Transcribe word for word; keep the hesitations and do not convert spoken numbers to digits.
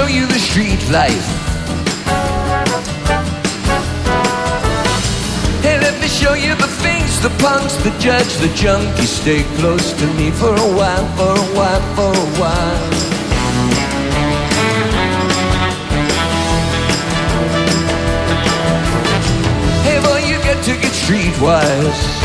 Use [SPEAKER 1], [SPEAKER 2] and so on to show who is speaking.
[SPEAKER 1] show you the street life. Hey, let me show you the things, the punks, the judge, the junkie. Stay close to me for a while, for a while, for a while. Hey boy, you got to get streetwise.